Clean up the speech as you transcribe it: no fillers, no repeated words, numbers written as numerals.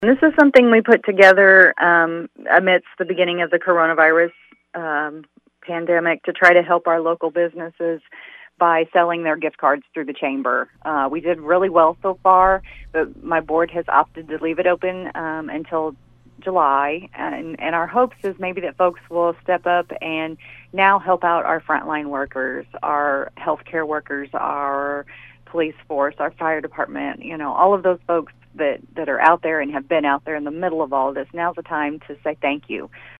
This is something we put together amidst the beginning of the coronavirus pandemic to try to help our local businesses by selling their gift cards through the chamber. We did really well so far, but my board has opted to leave it open until July, and our hopes is maybe that folks will step up and now help out our frontline workers, our healthcare workers, our police force, our fire department, all of those folks that are out there and have been out there in the middle of all this. Now's the time to say thank you.